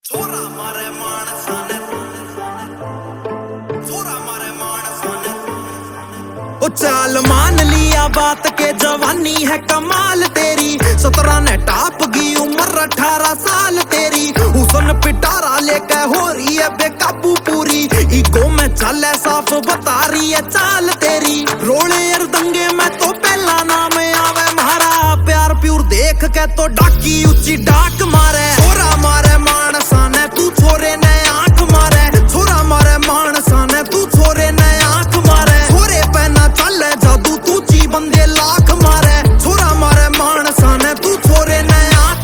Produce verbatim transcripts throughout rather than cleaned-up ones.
छोरा मारे मानसा ने छोरा मारे मानसा ने ओ चाल मान लिया बात के जवानी है कमाल तेरी। सत्रह ने टाप गई उम्र अठारह साल तेरी। हुसन पिटारा लेके हो रही है बेकाबू पूरी। इको में चले साफ बता रही है चाल तेरी। रोले यार दंगे में तो पहला नाम आवे मारा। प्यार प्यूर देख के तो डाकी ऊंची डाक मारे। छोरा मारे मानसा ने तू छोरे ने आंख मारे। छोरा मारे मानसा ने तू छोरे ने आंख मारे। छोरे पे ना चले जादू तू ची बंदे लाख मारे। छोरा मारे मानसा ने तू छोरे ने आंख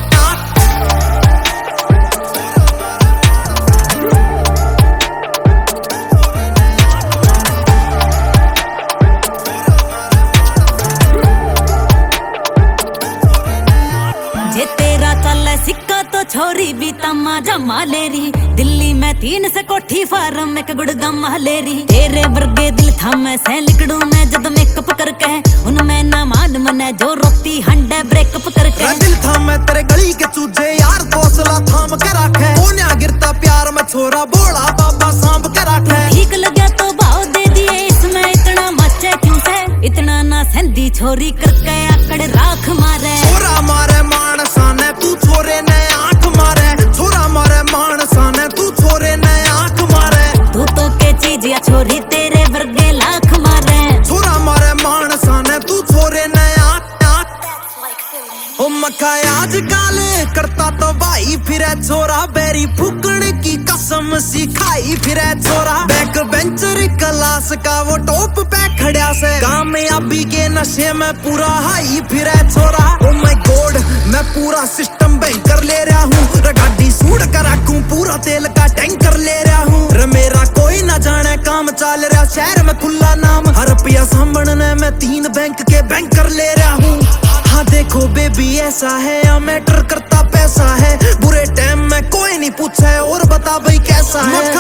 जे तेरा चल सिक्का तो छोरी भी तमा जमा लेरी। दिल्ली में तीन से कोठी फार्म एक गुड़गम लेरी। तेरे वर्गे दिल था मैं से लिकड़ू में जब मेकअप करके उनमें ना मान मने जो रोती हंडे ब्रेकअप करके। दिल था मैं तेरे गली के चूजे यार हौसला थाम के रखे। कोन्या गिरता प्यार में छोरा बोला बाबा सांभ के रखे। ठीक लगे तो भाव दे दिए इसमें इतना मचे क्यों से। इतना ना संधी छोरी करके आकड़ राख मारे। छोरा मारे मानसा ने तू छोरे ने आंख मारे। छोरा मारे मानसा ने तू छोरे ने आंख मारे। तू तो के चीज या छोरी तेरे वर्गे लाख मारे। छोरा मारे मानसा ने तू छोरे ने आंख आंख ओ मखा आजकल करता तो भाई फिरे छोरा। बेरी फूकण की कसम सिखाई फिरे छोरा। बैक बेंचर क्लास का वो टॉप पे खड़ा से। कामयाबी के नशे में पूरा हाई फिरे छोरा। ओ माय गॉड मैं पूरा सिस्टम बैंकर ले रहा हूँ। गाड़ी सूड़ कर रखूं पूरा तेल का टैंकर ले रहा हूँ। रे मेरा कोई ना जाने काम चल रहा शहर में खुला नाम। हर रुपया सामने में तीन बैंक के बैंकर ले रहा हूँ। हाँ देखो बेबी ऐसा है या मैटर करता पैसा है। बुरे टाइम में कोई नहीं पूछे और बता भाई कैसा है।